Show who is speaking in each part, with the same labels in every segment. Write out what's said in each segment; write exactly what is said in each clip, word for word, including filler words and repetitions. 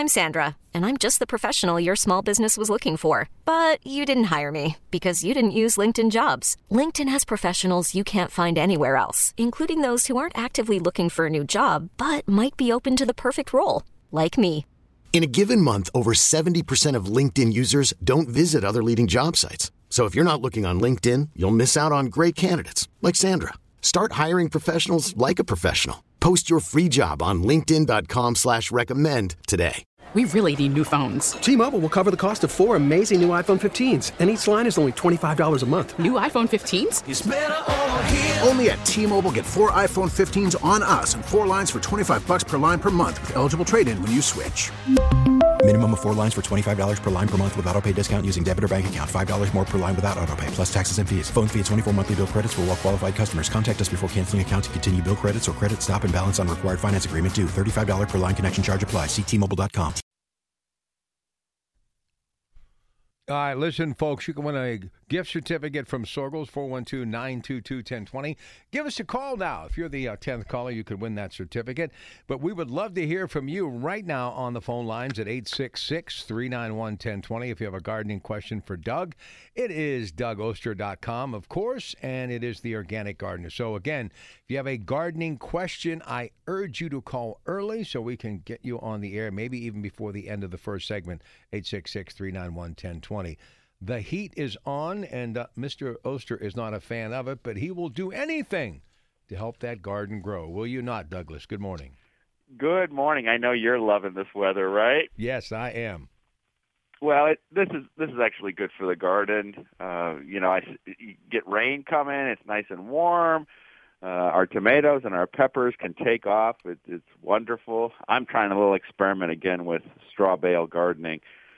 Speaker 1: I'm Sandra, and I'm just the professional your small business was looking for. But you didn't hire me because you didn't use LinkedIn Jobs. LinkedIn has professionals you can't find anywhere else, including those who aren't actively looking for a new job, but might be open to the perfect role, like me.
Speaker 2: In a given month, over seventy percent of LinkedIn users don't visit other leading job sites. So if you're not looking on LinkedIn, you'll miss out on great candidates like Sandra. Start hiring professionals like a professional. Post your free job on linkedin dot com slash recommend today.
Speaker 3: We really need new phones.
Speaker 4: T-Mobile will cover the cost of four amazing new iPhone fifteens, and each line is only twenty-five dollars a month.
Speaker 3: New iPhone fifteens?
Speaker 5: It's better over here. Only at T-Mobile, get four iPhone fifteens on us and four lines for twenty-five bucks per line per month with eligible trade-in when you switch.
Speaker 6: Minimum of four lines for twenty-five dollars per line per month with autopay discount using debit or bank account. five dollars more per line without autopay, plus taxes and fees. Phone fee at twenty-four monthly bill credits for well-qualified customers. Contact us before canceling account to continue bill credits or credit stop and balance on required finance agreement due. thirty-five dollars per line connection charge applies. See T Mobile dot com.
Speaker 7: All right, listen, folks, you can win a gift certificate from Sorgels, four one two, nine two two, one zero two zero. Give us a call now. If you're the uh, tenth caller, you could win that certificate. But we would love to hear from you right now on the phone lines at eight six six, three nine one, one zero two zero. If you have a gardening question for Doug, it is doug oster dot com, of course, and it is the Organic Gardener. So, again, if you have a gardening question, I urge you to call early so we can get you on the air, maybe even before the end of the first segment, eight six six, three nine one, one zero two zero. The heat is on, and uh, Mister Oster is not a fan of it, but he will do anything to help that garden grow. Will you not, Douglas? Good morning.
Speaker 8: Good morning. I know you're loving this weather, right?
Speaker 7: Yes, I am.
Speaker 8: Well, it, this is this is actually good for the garden. Uh, you know, I you get rain coming. It's nice and warm. Uh, our tomatoes and our peppers can take off. It, it's wonderful. I'm trying a little experiment again with straw bale gardening.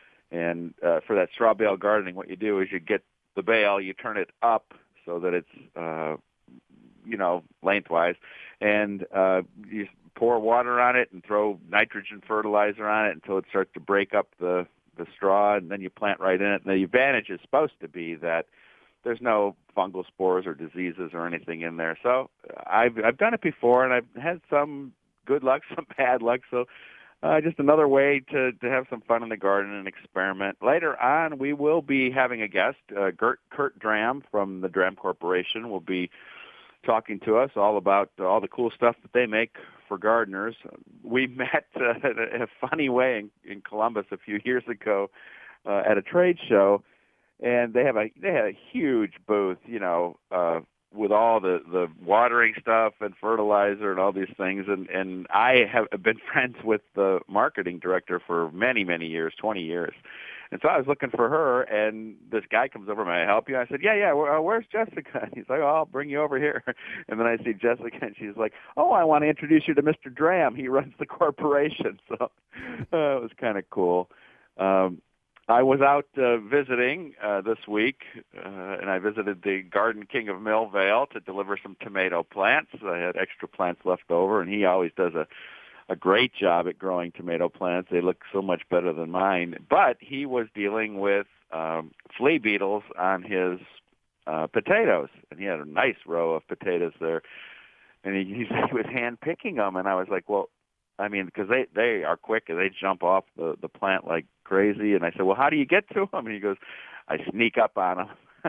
Speaker 8: And uh, for that straw bale gardening, what you do is you get the bale, you turn it up so that it's, uh, you know, lengthwise, and uh, you pour water on it and throw nitrogen fertilizer on it until it starts to break up the, the straw, and then you plant right in it. And the advantage is supposed to be that there's no fungal spores or diseases or anything in there. So I've I've done it before, and I've had some good luck, some bad luck. So. Uh, just another way to, to have some fun in the garden and experiment. Later on, we will be having a guest. Uh, Gert, Kurt Dram from the Dram Corporation will be talking to us all about uh, all the cool stuff that they make for gardeners. We met uh, in a funny way in, in Columbus a few years ago uh, at a trade show, and they have a they had a huge booth, you know, uh, with all the, the watering stuff and fertilizer and all these things. And, and I have been friends with the marketing director for many, many years, twenty years. And so I was looking for her, and this guy comes over, may I help you? I said, yeah, yeah, uh, where's Jessica? And he's like, oh, I'll bring you over here. And then I see Jessica, and she's like, oh, I want to introduce you to Mister Dram. He runs the corporation. So uh, it was kind of cool. Um, I was out uh, visiting uh, this week, uh, and I visited the Garden King of Millvale to deliver some tomato plants. I had extra plants left over, and he always does a, a great job at growing tomato plants. They look so much better than mine. But he was dealing with um, flea beetles on his uh, potatoes, and he had a nice row of potatoes there. And he, he was hand-picking them, and I was like, well, I mean, because they, they are quick, and they jump off the, the plant like crazy. And I said, well, how do you get to them? And he goes, I sneak up on them.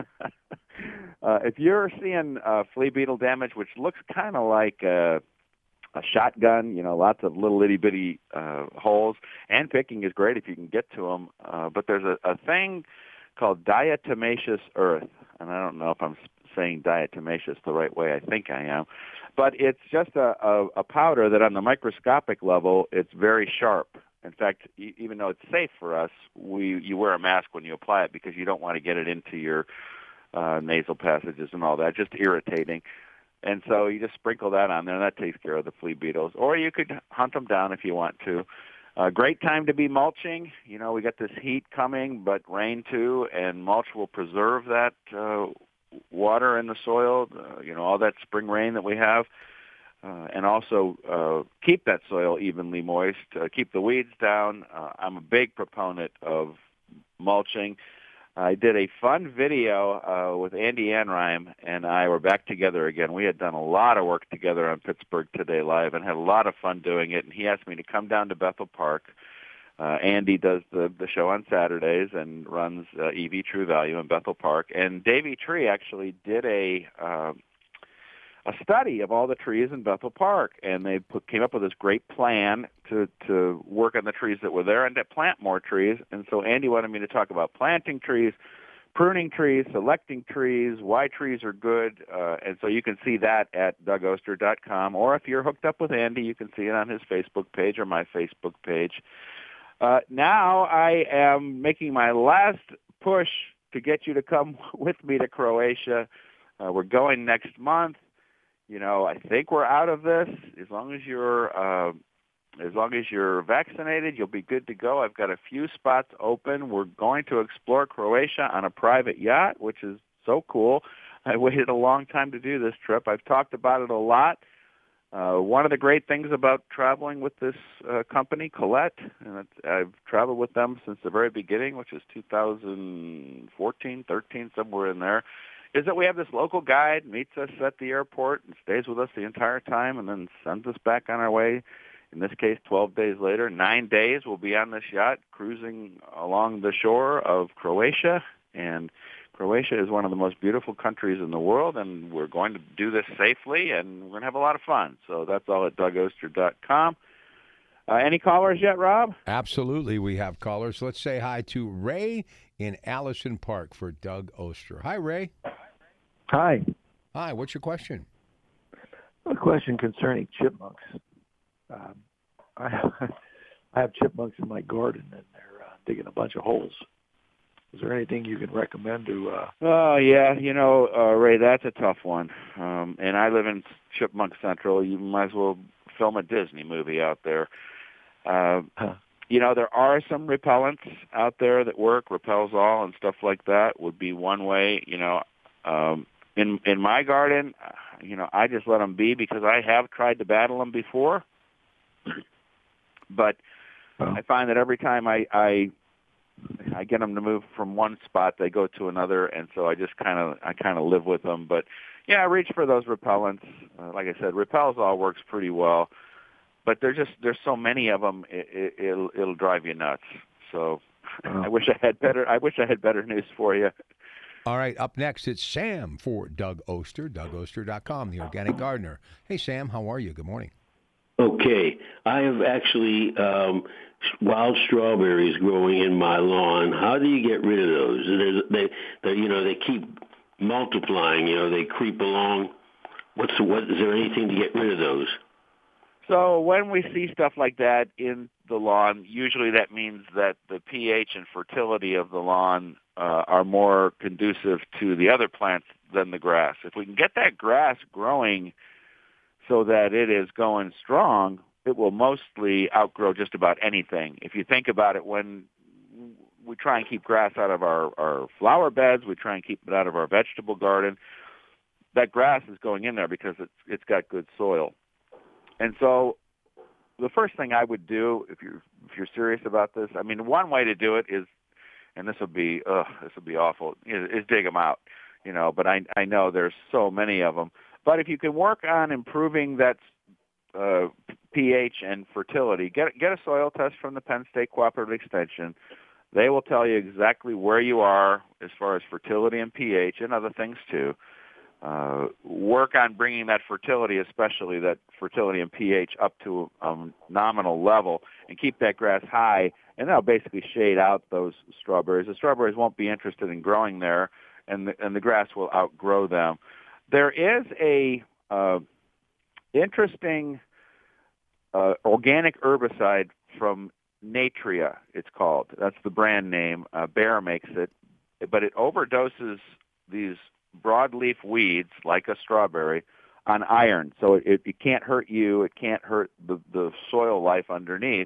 Speaker 8: uh, if you're seeing uh, flea beetle damage, which looks kind of like a, a shotgun, you know, lots of little itty-bitty uh, holes, and picking is great if you can get to them. Uh, but there's a, a thing called diatomaceous earth, and I don't know if I'm saying diatomaceous the right way. I think I am. But it's just a, a, a powder that on the microscopic level, it's very sharp. In fact, e- even though it's safe for us, we you wear a mask when you apply it because you don't want to get it into your uh, nasal passages and all that, just irritating. And so you just sprinkle that on there, and that takes care of the flea beetles. Or you could hunt them down if you want to. Uh, great time to be mulching. You know, we got this heat coming, but rain too, and mulch will preserve that uh, water in the soil, uh, you know, all that spring rain that we have, uh, and also uh, keep that soil evenly moist, uh, keep the weeds down. Uh, I'm a big proponent of mulching. I did a fun video uh, with Andy Anreim, and I were back together again. We had done a lot of work together on Pittsburgh Today Live and had a lot of fun doing it, and he asked me to come down to Bethel Park Uh, Andy does the, the show on Saturdays and runs uh, E V True Value in Bethel Park. And Davey Tree actually did a uh, a study of all the trees in Bethel Park, and they put, came up with this great plan to, to work on the trees that were there and to plant more trees. And so Andy wanted me to talk about planting trees, pruning trees, selecting trees, why trees are good, uh, and so you can see that at Doug Oster dot com, or if you're hooked up with Andy, you can see it on his Facebook page or my Facebook page. Uh, now I am making my last push to get you to come with me to Croatia. Uh, we're going next month. You know, I think we're out of this. As long as you're uh, as long as you're vaccinated, you'll be good to go. I've got a few spots open. We're going to explore Croatia on a private yacht, which is so cool. I waited a long time to do this trip. I've talked about it a lot. Uh, one of the great things about traveling with this uh, company, Colette, and it's, I've traveled with them since the very beginning, which is two thousand fourteen, thirteen, somewhere in there, is that we have this local guide, meets us at the airport and stays with us the entire time and then sends us back on our way. In this case, twelve days later, nine days we'll be on this yacht cruising along the shore of Croatia. And Croatia is one of the most beautiful countries in the world, and we're going to do this safely, and we're going to have a lot of fun. So that's all at Doug Oster dot com. Uh, any callers yet, Rob?
Speaker 7: Absolutely, we have callers. Let's say hi to Ray in Allison Park for Doug Oster. Hi, Ray.
Speaker 9: Hi.
Speaker 7: Hi, what's your question?
Speaker 9: A question concerning chipmunks. Um, I, I have chipmunks in my garden, and they're uh, digging a bunch of holes. Is there anything you can recommend to? Uh...
Speaker 8: Oh yeah, you know, uh, Ray, that's a tough one. Um, and I live in Chipmunk Central. You might as well film a Disney movie out there. Uh,
Speaker 9: huh.
Speaker 8: You know, there are some repellents out there that work. Repels-All and stuff like that would be one way. You know, um, in in my garden, you know, I just let them be because I have tried to battle them before. But oh. I find that every time I, I I get them to move from one spot, they go to another, and so I just kind of I kind of live with them. But yeah, I reach for those repellents. Uh, like I said, Repels-All works pretty well, but there's just there's so many of them, it, it, it'll it'll drive you nuts. So oh. I wish I had better I wish I had better news for you.
Speaker 7: All right, up next it's Sam for Doug Oster, Doug Oster dot com, the organic gardener. Hey Sam, how are you? Good morning.
Speaker 10: Okay, I have actually um, wild strawberries growing in my lawn. How do you get rid of those? They, they, they, you know, they keep multiplying. You know, they creep along. What's the, what? Is there anything to get rid of those?
Speaker 8: So when we see stuff like that in the lawn, usually that means that the pH and fertility of the lawn uh, are more conducive to the other plants than the grass. If we can get that grass growing so that it is going strong, it will mostly outgrow just about anything. If you think about it, when we try and keep grass out of our, our flower beds, we try and keep it out of our vegetable garden, that grass is going in there because it's it's got good soil. And so the first thing I would do, if you're if you're serious about this, I mean, one way to do it is, and this will be, ugh, this will be awful, is, is dig them out, you know. But I I know there's so many of them. But if you can work on improving that uh, pH and fertility, get get a soil test from the Penn State Cooperative Extension. They will tell you exactly where you are as far as fertility and pH and other things too. Uh, work on bringing that fertility, especially that fertility and pH, up to a um, nominal level, and keep that grass high, and that'll basically shade out those strawberries. The strawberries won't be interested in growing there, and the, and the grass will outgrow them. There is a uh, interesting uh, organic herbicide from Natria, it's called. That's the brand name. Uh, Bayer makes it. But it overdoses these broadleaf weeds, like a strawberry, on iron. So it, it can't hurt you. It can't hurt the, the soil life underneath.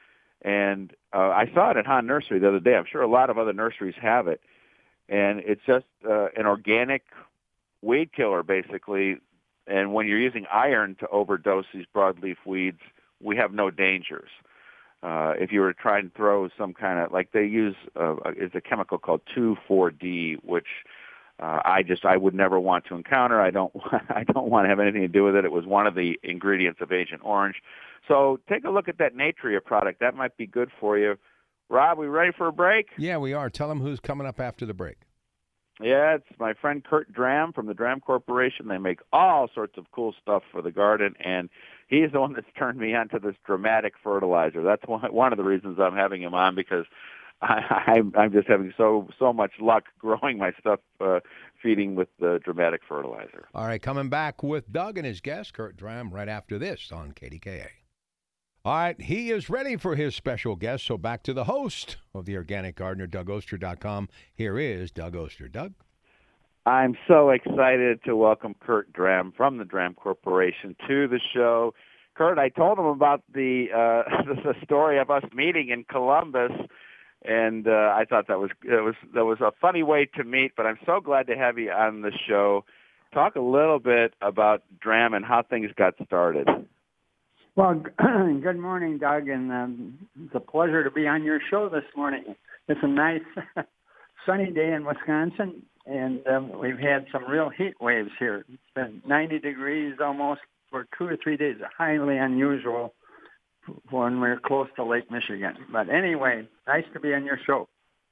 Speaker 8: And uh, I saw it at Hahn Nursery the other day. I'm sure a lot of other nurseries have it. And it's just uh, an organic weed killer, basically. And when you're using iron to overdose these broadleaf weeds, we have no dangers. Uh, if you were to try and throw some kind of, like they use, uh, is a chemical called two four D, which uh, I just I would never want to encounter. I don't I don't want to have anything to do with it. It was one of the ingredients of Agent Orange. So take a look at that Natria product. That might be good for you. Rob, we ready for a break?
Speaker 7: Yeah, we are. Tell them who's coming up after the break.
Speaker 8: Yeah, it's my friend Kurt Dram from the Dram Corporation. They make all sorts of cool stuff for the garden, and he's the one that's turned me on to this dramatic fertilizer. That's one, one of the reasons I'm having him on, because I, I'm, I'm just having so so much luck growing my stuff, uh, feeding with the dramatic fertilizer.
Speaker 7: All right, coming back with Doug and his guest, Kurt Dram, right after this on K D K A. All right, he is ready for his special guest, so back to the host of The Organic Gardener, Doug Oster dot com. Here is Doug Oster. Doug?
Speaker 8: I'm so excited to welcome Kurt Dram from the Dram Corporation to the show. Kurt, I told him about the uh, the story of us meeting in Columbus, and uh, I thought that was it was that was a funny way to meet. But I'm so glad to have you on the show. Talk a little bit about Dram and how things got started.
Speaker 11: Well, good morning, Doug, and um, it's a pleasure to be on your show this morning. It's a nice sunny day in Wisconsin, and um, we've had some real heat waves here. It's been ninety degrees almost for two or three days, highly unusual for when we're close to Lake Michigan. But anyway, nice to be on your show.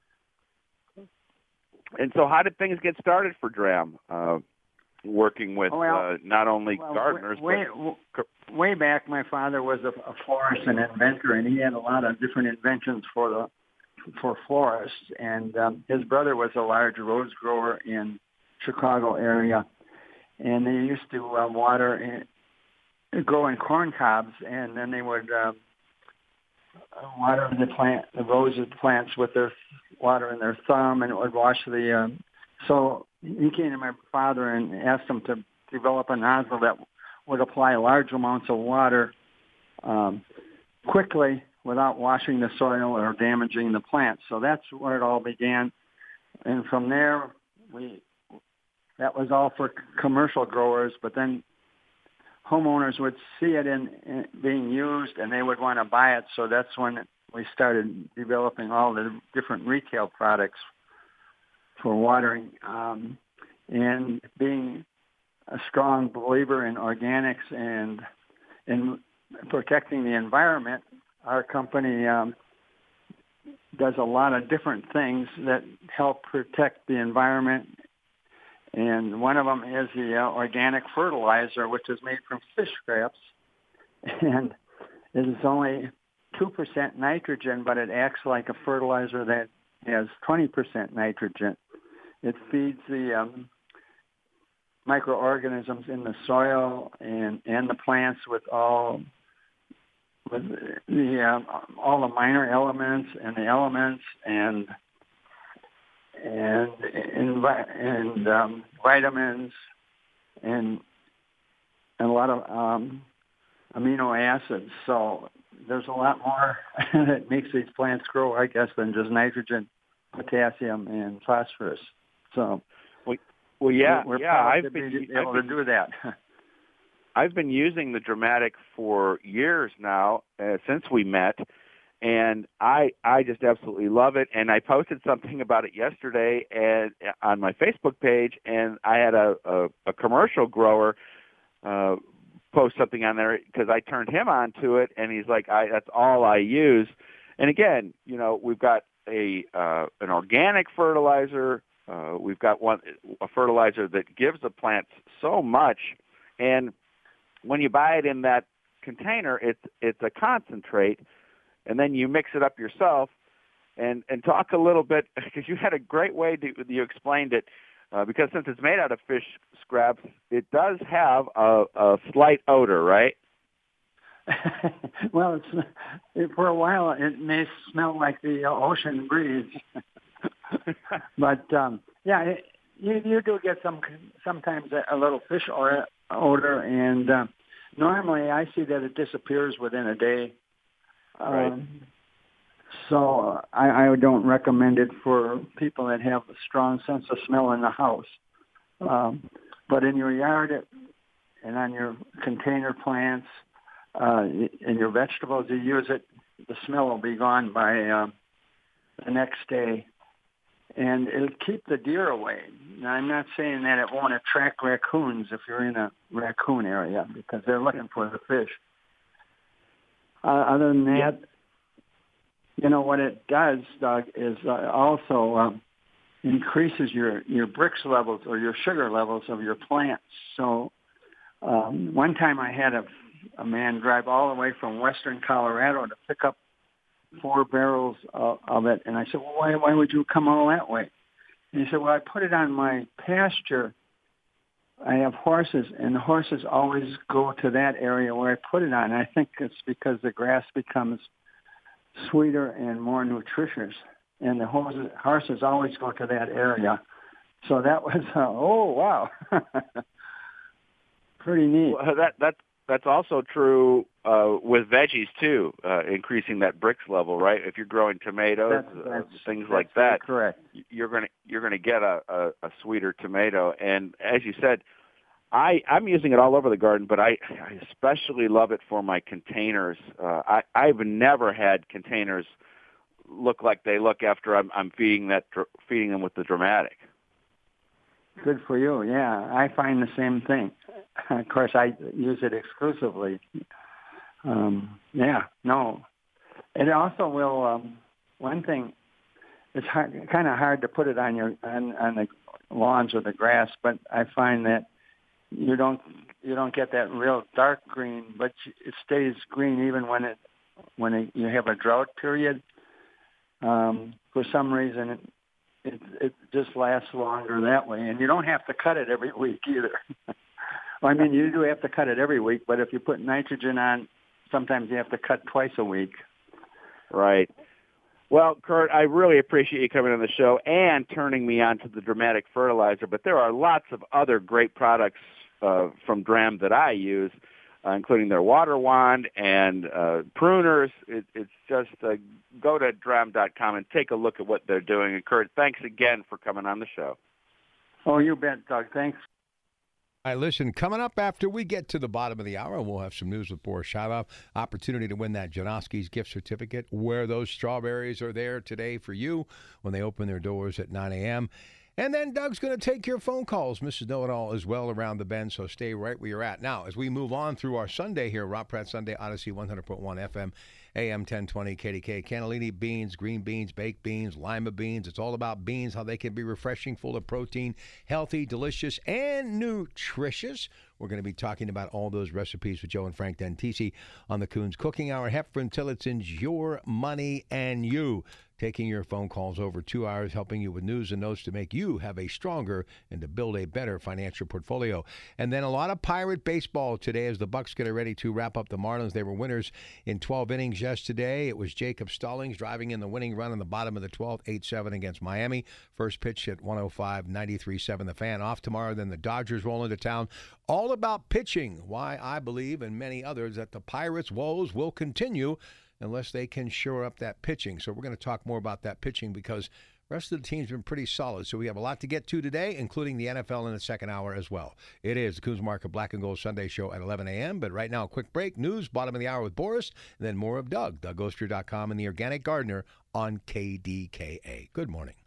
Speaker 8: And so how did things get started for Dram? Uh, working with well, uh, not only
Speaker 11: well,
Speaker 8: gardeners,
Speaker 11: way,
Speaker 8: but...
Speaker 11: Way back, my father was a, a florist and inventor, and he had a lot of different inventions for the for florists. And um, his brother was a large rose grower in Chicago area, and they used to uh, water and grow in corn cobs, and then they would uh, water the plant, the rose plants with their water in their thumb, and it would wash the. Um, so he came to my father and asked him to develop a nozzle that would apply large amounts of water um, quickly without washing the soil or damaging the plants. So that's where it all began. And from there, we that was all for commercial growers, but then homeowners would see it in, in being used, and they would want to buy it. So that's when we started developing all the different retail products for watering. Um, and being a strong believer in organics and in protecting the environment, our company um, does a lot of different things that help protect the environment. And one of them is the uh, organic fertilizer, which is made from fish scraps. And it is only two percent nitrogen, but it acts like a fertilizer that has twenty percent nitrogen. It feeds the um, microorganisms in the soil and, and the plants with all with the um, all the minor elements and the elements and and and, and um, vitamins and and a lot of um, amino acids. So there's a lot more that makes these plants grow, I guess, than just nitrogen, potassium, and phosphorus. So.
Speaker 8: Well, yeah,
Speaker 11: we're
Speaker 8: yeah,
Speaker 11: proud
Speaker 8: I've
Speaker 11: to
Speaker 8: been
Speaker 11: be
Speaker 8: I've
Speaker 11: able
Speaker 8: been,
Speaker 11: to do that.
Speaker 8: I've been using the Dramatic for years now, uh, since we met, and I I just absolutely love it. And I posted something about it yesterday and on my Facebook page, and I had a a, a commercial grower uh, post something on there because I turned him on to it, and he's like, I that's all I use. And again, you know, we've got a uh, an organic fertilizer. Uh, we've got one a fertilizer that gives the plants so much, and when you buy it in that container, it's it's a concentrate, and then you mix it up yourself. And and talk a little bit, because you had a great way to you explained it, uh, because since it's made out of fish scraps, it does have a, a slight odor, right?
Speaker 11: Well, it's, it, for a while it may smell like the ocean breeze. But um, yeah, it, you, you do get some sometimes a, a little fish or odor, and uh, normally I see that it disappears within a day.
Speaker 8: Right.
Speaker 11: Um, so uh, I, I don't recommend it for people that have a strong sense of smell in the house. Um, but in your yard it, and on your container plants, uh, in your vegetables, you use it, the smell will be gone by uh, the next day. And it'll keep the deer away. Now, I'm not saying that it won't attract raccoons if you're in a raccoon area because they're looking for the fish. Uh, other than that, you know, what it does, Doug, is uh, also um, increases your, your Brix levels or your sugar levels of your plants. So um, one time I had a, a man drive all the way from western Colorado to pick up four barrels of, of it. And I said, well, why, why would you come all that way? And he said, well, I put it on my pasture. I have horses, and the horses always go to that area where I put it on. And I think it's because the grass becomes sweeter and more nutritious, and the horses, horses always go to that area. So that was, uh, oh, wow. Pretty neat.
Speaker 8: Well, that, that, that's also true uh, with veggies, too, uh, increasing that Brix level, right? If you're growing tomatoes,
Speaker 11: that's, that's,
Speaker 8: uh, things
Speaker 11: that's
Speaker 8: like that,
Speaker 11: correct.
Speaker 8: you're going to you're going to get a, a, a sweeter tomato. And as you said, I, I'm using it all over the garden, but I, I especially love it for my containers. Uh, I, I've never had containers look like they look after I'm, I'm feeding that feeding them with the Dramatic.
Speaker 11: Good for you. Yeah, I find the same thing. Of course, I use it exclusively. Um, yeah, no. It also will. Um, one thing, it's hard, kind of hard to put it on your on, on the lawns or the grass, but I find that you don't you don't get that real dark green, but it stays green even when it when it, you have a drought period. Um, for some reason, it, it it just lasts longer that way, and you don't have to cut it every week either. Well, I mean, you do have to cut it every week, but if you put nitrogen on, sometimes you have to cut twice a week.
Speaker 8: Right. Well, Kurt, I really appreciate you coming on the show and turning me on to the Dramatic fertilizer, but there are lots of other great products uh, from Dram that I use, uh, including their water wand and uh, pruners. It, it's just uh, go to dram dot com and take a look at what they're doing. And, Kurt, thanks again for coming on the show.
Speaker 11: Oh, you bet, Doug. Thanks.
Speaker 7: All right, listen, coming up after we get to the bottom of the hour, we'll have some news with Boris Shiloh. Opportunity to win that Janoski's gift certificate, where those strawberries are there today for you when they open their doors at nine a.m. And then Doug's going to take your phone calls. Missus Know-It-All as well around the bend, so stay right where you're at. Now, as we move on through our Sunday here, Rob Pratt Sunday, Odyssey one hundred point one F M, A M ten twenty K D K. Cannellini beans, green beans, baked beans, lima beans. It's all about beans, how they can be refreshing, full of protein, healthy, delicious, and nutritious. We're going to be talking about all those recipes with Joe and Frank Dentisi on the Coons Cooking Hour. Heffron Tillotson, your money and you. Taking your phone calls over two hours, helping you with news and notes to make you have a stronger and to build a better financial portfolio. And then a lot of Pirate baseball today as the Bucks get ready to wrap up the Marlins. They were winners in twelve innings yesterday. It was Jacob Stallings driving in the winning run in the bottom of the twelfth, eight seven against Miami. First pitch at one oh five, ninety-three seven. The Fan off tomorrow. Then the Dodgers roll into town. All about pitching. Why I believe, and many others, that the Pirates' woes will continue unless they can shore up that pitching. So we're going to talk more about that pitching because the rest of the team's been pretty solid. So we have a lot to get to today, including the N F L in the second hour as well. It is the Coons Market Black and Gold Sunday Show at eleven a.m. But right now, a quick break. News, bottom of the hour with Boris, and then more of Doug, Doug Oster dot com, and the Organic Gardener on K D K A. Good morning.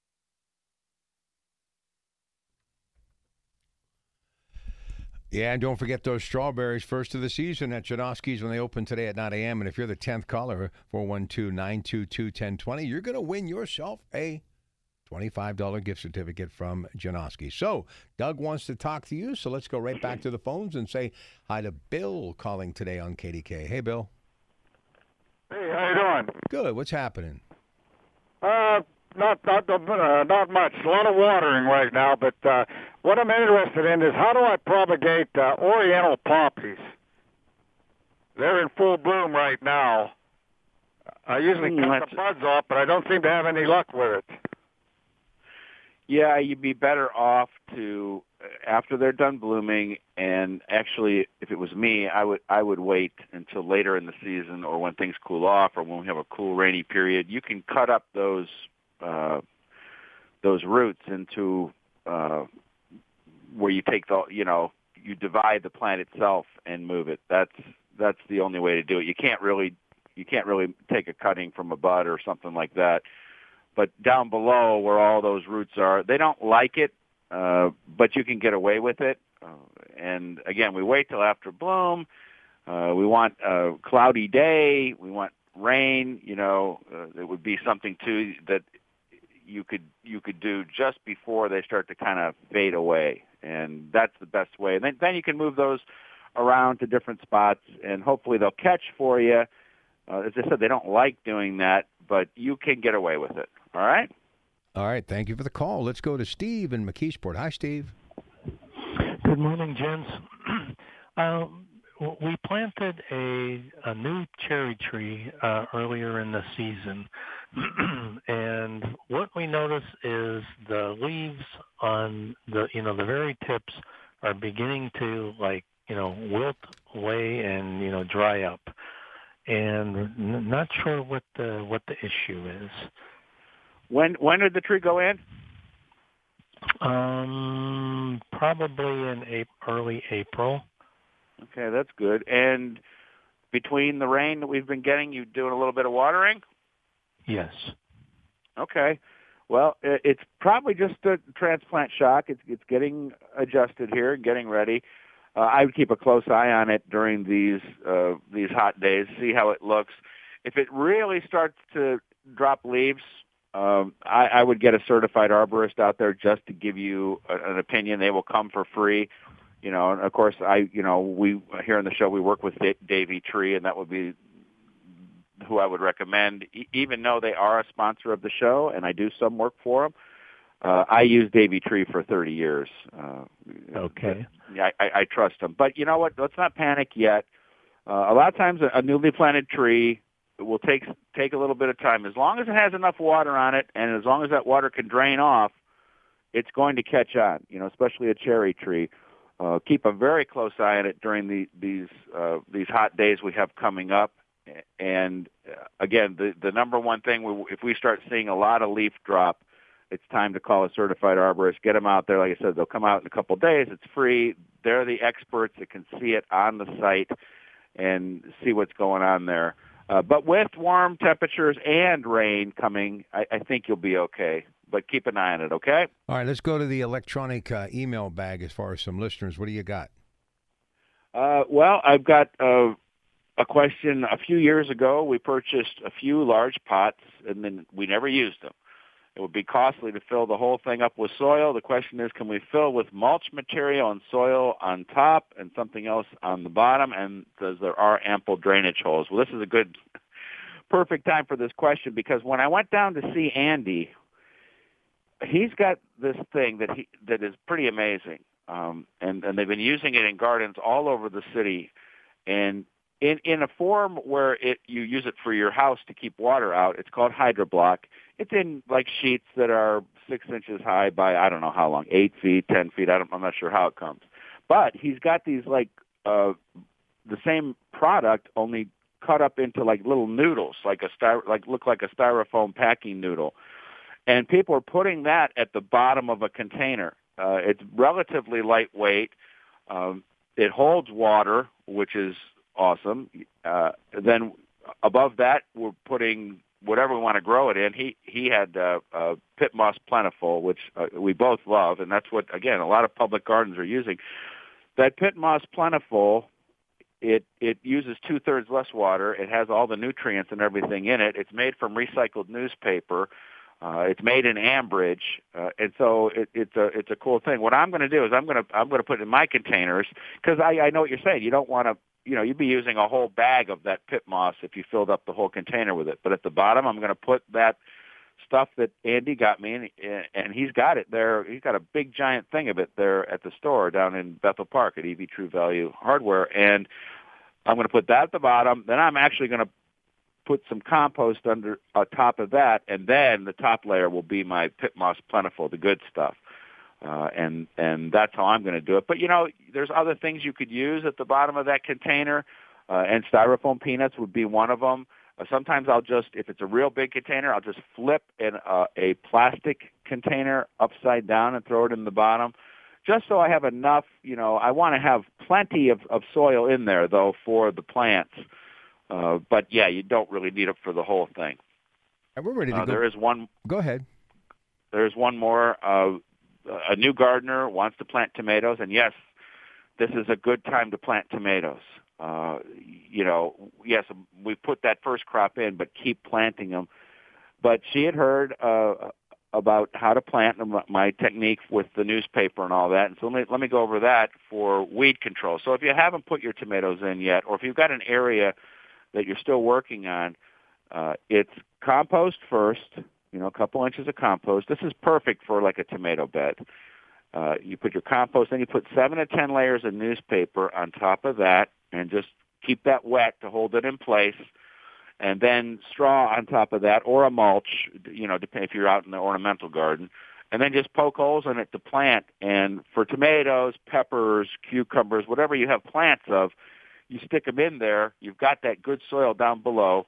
Speaker 7: Yeah, and don't forget those strawberries, first of the season at Janoski's when they open today at nine a.m. And if you're the tenth caller, four one two, nine two two, one oh two oh, you're going to win yourself a twenty-five dollars gift certificate from Janoski. So Doug wants to talk to you, so let's go right back to the phones and say hi to Bill calling today on K D K. Hey, Bill.
Speaker 12: Hey, how you doing?
Speaker 7: Good. What's happening?
Speaker 12: Uh, not not uh, not much. A lot of watering right now, but uh, what I'm interested in is how do I propagate uh, Oriental poppies? They're in full bloom right now. I usually
Speaker 8: mm,
Speaker 12: cut the buds off, but I don't seem to have any luck with it.
Speaker 8: Yeah, you'd be better off to after they're done blooming, and actually, if it was me, I would I would wait until later in the season or when things cool off or when we have a cool rainy period. You can cut up those uh, those roots into uh, where you take the you know you divide the plant itself and move it. That's that's the only way to do it. You can't really you can't really take a cutting from a bud or something like that. But down below where all those roots are, they don't like it uh, but you can get away with it. Uh, and again, we wait till after bloom. Uh, we want a cloudy day. We want rain. You know, uh, it would be something too that you could you could do just before they start to kind of fade away, and that's the best way. And then then you can move those around to different spots, and hopefully they'll catch for you. Uh, as I said, they don't like doing that, but you can get away with it. All right?
Speaker 7: All right. Thank you for the call. Let's go to Steve in McKeesport. Hi, Steve.
Speaker 13: Good morning, gents. um, we planted a, a new cherry tree uh, earlier in the season, and what we notice is the leaves on the, you know, the very tips are beginning to, like, you know, wilt away and, you know, dry up. And n- not sure what the what the issue is.
Speaker 8: When when did the tree go in?
Speaker 13: Um, probably in April, early April.
Speaker 8: Okay, that's good. And between the rain that we've been getting, you doing a little bit of watering?
Speaker 13: Yes.
Speaker 8: Okay. Well, it's probably just a transplant shock. It's it's getting adjusted here, getting ready. Uh, I would keep a close eye on it during these uh, these hot days, see how it looks. If it really starts to drop leaves, um, I, I would get a certified arborist out there just to give you a, an opinion. They will come for free, you know. And of course, I, you know, we here on the show we work with Davey Tree, and that would be who I would recommend. E- even though they are a sponsor of the show, and I do some work for them. Uh, I use Davey Tree for thirty years. Uh,
Speaker 13: okay.
Speaker 8: I, I, I trust them. But you know what? Let's not panic yet. Uh, a lot of times a, a newly planted tree will take take a little bit of time. As long as it has enough water on it, and as long as that water can drain off, it's going to catch on, you know, especially a cherry tree. Uh, keep a very close eye on it during the, these uh, these hot days we have coming up. And, uh, again, the, the number one thing, we, if we start seeing a lot of leaf drop, it's time to call a certified arborist. Get them out there. Like I said, they'll come out in a couple of days. It's free. They're the experts that can see it on the site and see what's going on there. Uh, but with warm temperatures and rain coming, I, I think you'll be okay. But keep an eye on it, okay?
Speaker 7: All right, let's go to the electronic uh, email bag as far as some listeners. What do you got?
Speaker 8: Uh, well, I've got uh, a question. A few years ago, we purchased a few large pots, and then we never used them. It would be costly to fill the whole thing up with soil. The question is, can we fill with mulch material and soil on top and something else on the bottom? And does there are ample drainage holes? Well, this is a good, perfect time for this question, because when I went down to see Andy, he's got this thing that he that is pretty amazing, um, and and they've been using it in gardens all over the city, and in in a form where it you use it for your house to keep water out. It's called HydroBlock. It's in like sheets that are six inches high by I don't know how long, eight feet, ten feet. I don't, I'm not sure how it comes, but he's got these like uh, the same product, only cut up into like little noodles, like a styro, like look like a styrofoam packing noodle. And people are putting that at the bottom of a container. Uh, it's relatively lightweight. Um, it holds water, which is awesome. Uh, then above that, we're putting whatever we want to grow it in. He he had uh, uh, Pit Moss Plentiful, which uh, we both love, and that's what, again, a lot of public gardens are using. That Pit Moss Plentiful, it it uses two-thirds less water. It has all the nutrients and everything in it. It's made from recycled newspaper. Uh, it's made in Ambridge, uh, and so it, it's a it's a cool thing. What I'm going to do is I'm going to I'm going to put it in my containers, because I, I know what you're saying. You don't want to, you know, you'd be using a whole bag of that pit moss if you filled up the whole container with it. But at the bottom, I'm going to put that stuff that Andy got me, and, and he's got it there. He's got a big giant thing of it there at the store down in Bethel Park at E V True Value Hardware, and I'm going to put that at the bottom. Then I'm actually going to put some compost under on top of that, and then the top layer will be my Pit Moss Plentiful, the good stuff. Uh, and and that's how I'm going to do it. But, you know, there's other things you could use at the bottom of that container, uh, and styrofoam peanuts would be one of them. Uh, sometimes I'll just, if it's a real big container, I'll just flip in uh, a plastic container upside down and throw it in the bottom, just so I have enough. You know, I want to have plenty of, of soil in there, though, for the plants. Uh, but, yeah, you don't really need it for the whole thing.
Speaker 7: We're ready to
Speaker 8: uh,
Speaker 7: go.
Speaker 8: There is one.
Speaker 7: Go ahead.
Speaker 8: There's one more. Uh, a new gardener wants to plant tomatoes, and yes, this is a good time to plant tomatoes. Uh, you know, yes, we put that first crop in, but keep planting them. But she had heard uh, about how to plant them, my technique with the newspaper and all that. And so let me, let me go over that for weed control. So if you haven't put your tomatoes in yet, or if you've got an area that you're still working on, uh, it's compost first, you know, a couple inches of compost. This is perfect for like a tomato bed. Uh, you put your compost, then you put seven to ten layers of newspaper on top of that, and just keep that wet to hold it in place. And then straw on top of that, or a mulch, you know, if you're out in the ornamental garden. And then just poke holes in it to plant. And for tomatoes, peppers, cucumbers, whatever you have plants of, you stick them in there. You've got that good soil down below.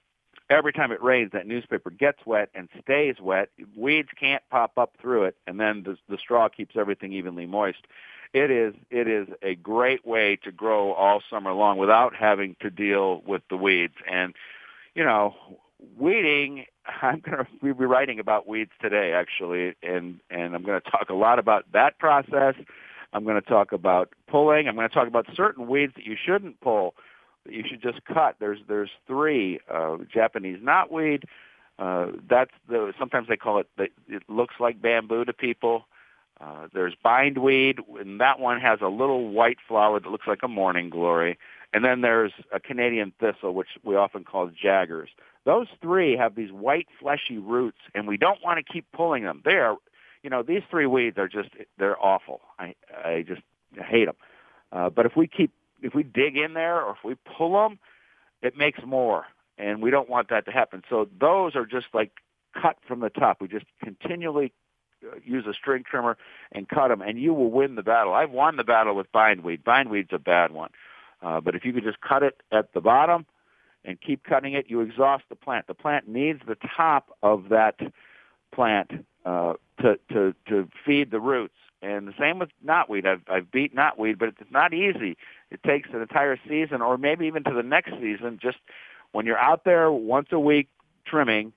Speaker 8: Every time it rains, that newspaper gets wet and stays wet. Weeds can't pop up through it, and then the, the straw keeps everything evenly moist. It is it is a great way to grow all summer long without having to deal with the weeds. And, you know, weeding, I'm going to be writing about weeds today, actually, and, and I'm going to talk a lot about that process. I'm going to talk about pulling. I'm going to talk about certain weeds that you shouldn't pull, that you should just cut. There's there's three. Uh, Japanese knotweed. Uh, that's the sometimes they call it. The, it looks like bamboo to people. Uh, there's bindweed, and that one has a little white flower that looks like a morning glory. And then there's a Canadian thistle, which we often call jaggers. Those three have these white, fleshy roots, and we don't want to keep pulling them. They are, you know, these three weeds are just, they're awful. I, I just hate them. Uh, but if we keep, if we dig in there or if we pull them, it makes more, and we don't want that to happen. So those are just like cut from the top. We just continually use a string trimmer and cut them, and you will win the battle. I've won the battle with bindweed. Bindweed's a bad one. Uh, but if you could just cut it at the bottom and keep cutting it, you exhaust the plant. The plant needs the top of that plant uh, to, to, to feed the roots. And the same with knotweed. I've, I've beat knotweed, but it's not easy. It takes an entire season or maybe even to the next season. Just when you're out there once a week trimming,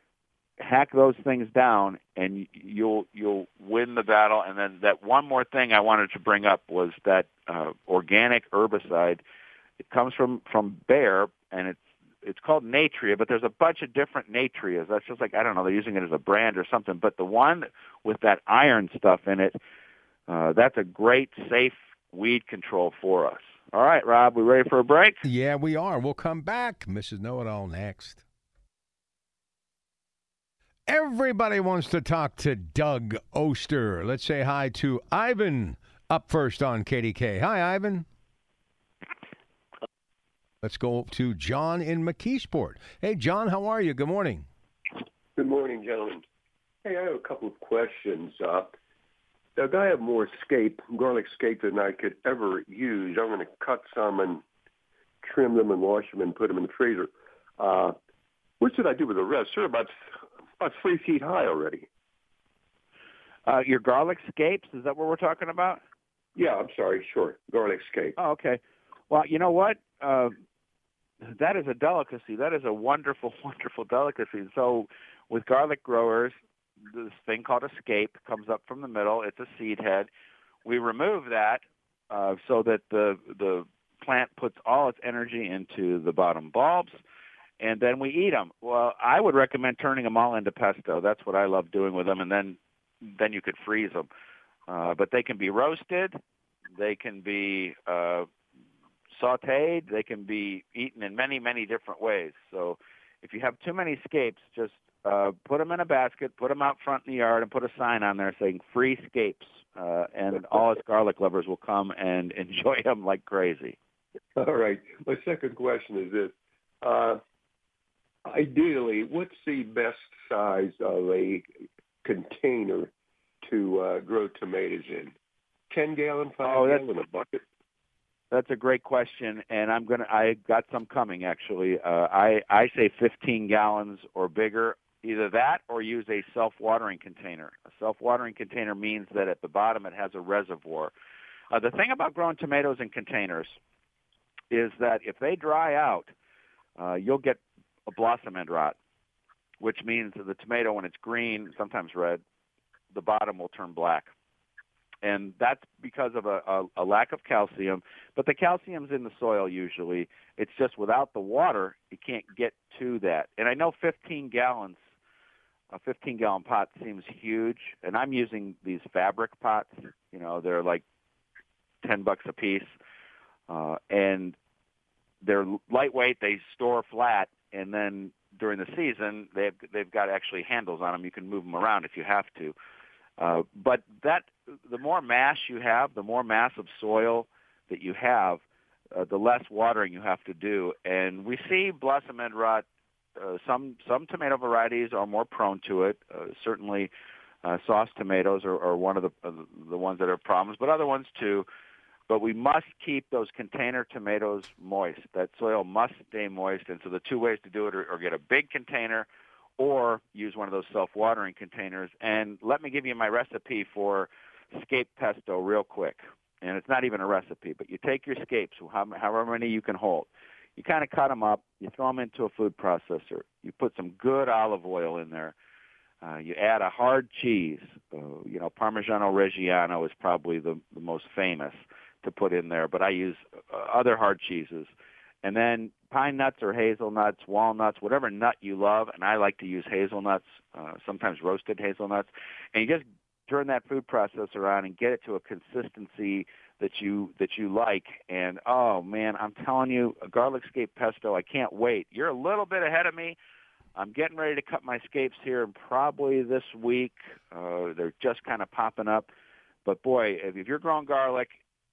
Speaker 8: hack those things down, and you'll you'll win the battle. And then that one more thing I wanted to bring up was that uh, organic herbicide. It comes from, from Bayer, and it's it's called Natria, but there's a bunch of different Natrias. That's just like, I don't know, they're using it as a brand or something. But the one with that iron stuff in it, uh, that's a great, safe weed control for us. All right, Rob, we ready for a break?
Speaker 7: Yeah, we are. We'll come back. Missus Know-It-All next. Everybody wants to talk to Doug Oster. Let's say hi to Ivan up first on K D K. Hi, Ivan. Let's go to John in McKeesport. Hey, John, how are you? Good morning.
Speaker 14: Good morning, gentlemen. Hey, I have a couple of questions. Uh, Doug, I have more scape, garlic scape, than I could ever use. I'm going to cut some and trim them and wash them and put them in the freezer. Uh, what should I do with the rest? They're about, about three feet high already.
Speaker 8: Uh, your garlic scapes, is that what we're talking about?
Speaker 14: Yeah, I'm sorry, sure. Garlic scape.
Speaker 8: Oh, okay. Well, you know what? Uh, that is a delicacy. That is a wonderful, wonderful delicacy. So with garlic growers, this thing called a scape comes up from the middle. It's a seed head. We remove that uh, so that the the plant puts all its energy into the bottom bulbs, and then we eat them. Well, I would recommend turning them all into pesto. That's what I love doing with them, and then then you could freeze them. Uh, but they can be roasted. They can be uh, sautéed. They can be eaten in many, many different ways. So if you have too many scapes, just uh, put them in a basket, put them out front in the yard, and put a sign on there saying free scapes. Uh, and all us garlic lovers will come and enjoy them like crazy.
Speaker 14: All right. My second question is this. Uh, ideally, what's the best size of a container to uh, grow tomatoes in? ten gallon, five
Speaker 8: oh,
Speaker 14: gallon, a bucket?
Speaker 8: That's a great question, and I'm gonna. I got some coming actually. Uh, I I say fifteen gallons or bigger. Either that or use a self-watering container. A self-watering container means that at the bottom it has a reservoir. Uh, the thing about growing tomatoes in containers is that if they dry out, uh, you'll get a blossom end rot, which means that the tomato, when it's green, sometimes red, the bottom will turn black. And that's because of a, a, a lack of calcium. But the calcium's in the soil usually. It's just without the water, you can't get to that. And I know fifteen gallons, a fifteen-gallon pot seems huge. And I'm using these fabric pots. You know, they're like ten bucks a piece. Uh, and they're lightweight. They store flat. And then during the season, they've, they've got actually handles on them. You can move them around if you have to. Uh, but that the more mass you have, the more mass of soil that you have, uh, the less watering you have to do. And we see blossom end rot. Uh, some some tomato varieties are more prone to it. Uh, certainly, uh, sauce tomatoes are, are one of the uh, the ones that are problems, but other ones too. But we must keep those container tomatoes moist. That soil must stay moist. And so the two ways to do it are, are get a big container, or use one of those self-watering containers. And let me give you my recipe for scape pesto real quick. And it's not even a recipe, but you take your scapes, however many you can hold. You kind of cut them up. You throw them into a food processor. You put some good olive oil in there. Uh, you add a hard cheese. Uh, you know, Parmigiano Reggiano is probably the, the most famous to put in there, but I use uh, other hard cheeses. And then pine nuts or hazelnuts, walnuts, whatever nut you love, and I like to use hazelnuts, uh, sometimes roasted hazelnuts. And you just turn that food processor on and get it to a consistency that you that you like. And, oh, man, I'm telling you, a garlic scape pesto, I can't wait. You're a little bit ahead of me. I'm getting ready to cut my scapes here probably this week. Uh, they're just kind of popping up. But, boy, if you're growing garlic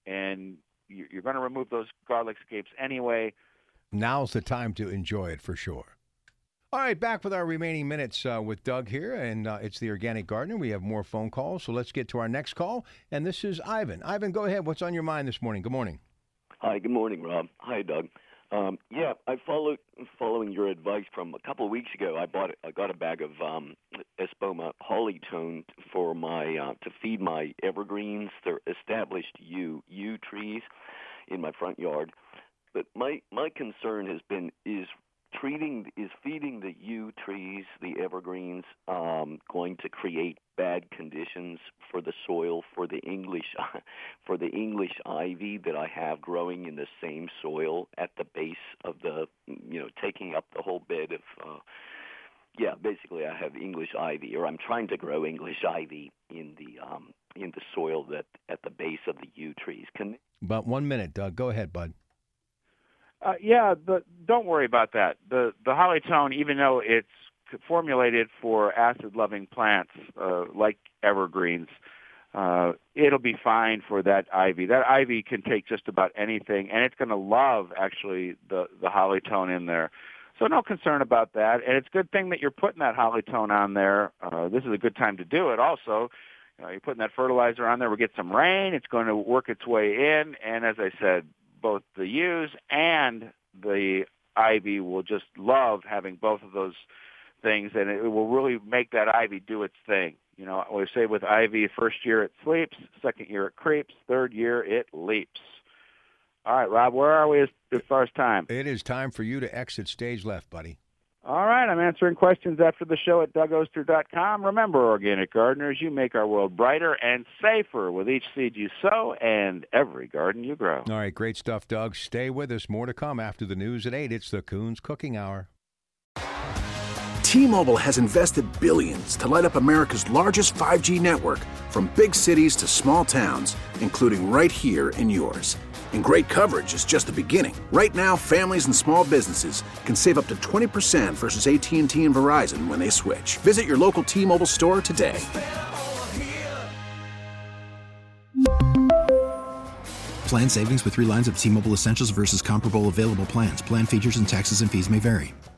Speaker 8: and you're going to remove those garlic scapes anyway,
Speaker 7: now's the time to enjoy it for sure. All right, back with our remaining minutes uh, with Doug here, and uh, it's the Organic Gardener. We have more phone calls, so let's get to our next call, and this is Ivan. Ivan, go ahead. What's on your mind this morning? Good morning.
Speaker 15: Hi, good morning, Rob. Hi, Doug. Um, yeah, I followed following your advice from a couple of weeks ago. I bought I got a bag of um, Espoma Hollytone for my uh, to feed my evergreens. They're established yew yew trees in my front yard. But my my concern has been is treating is feeding the yew trees, the evergreens, um, going to create bad conditions for the soil for the English for the English ivy that I have growing in the same soil at the base of the, you know, taking up the whole bed of. Uh, yeah, basically I have English ivy, or I'm trying to grow English ivy in the um, in the soil that at the base of the yew trees. Can
Speaker 7: about one minute, Doug. Go ahead, bud.
Speaker 8: Uh, yeah, but don't worry about that. The the Hollytone, even though it's formulated for acid-loving plants uh, like evergreens, uh, it'll be fine for that ivy. That ivy can take just about anything, and it's going to love, actually, the, the Hollytone in there. So no concern about that. And it's a good thing that you're putting that Hollytone on there. Uh, this is a good time to do it also. You know, you're putting that fertilizer on there. We'll get some rain. It's going to work its way in. And as I said, both the yews and the ivy will just love having both of those things, and it will really make that ivy do its thing. You know, we say with ivy, first year it sleeps, second year it creeps, third year it leaps. All right, Rob, where are we as, as far as time?
Speaker 7: It is time for you to exit stage left, buddy.
Speaker 8: All right, I'm answering questions after the show at Doug Oster dot com. Remember, Organic Gardeners, you make our world brighter and safer with each seed you sow and every garden you grow.
Speaker 7: All right, great stuff, Doug. Stay with us. More to come after the news at eight. It's the Coons Cooking Hour.
Speaker 5: T-Mobile has invested billions to light up America's largest five G network, from big cities to small towns, including right here in yours. And great coverage is just the beginning. Right now, families and small businesses can save up to twenty percent versus A T and T and Verizon when they switch. Visit your local T-Mobile store today.
Speaker 6: Plan savings with three lines of T-Mobile Essentials versus comparable available plans. Plan features and taxes and fees may vary.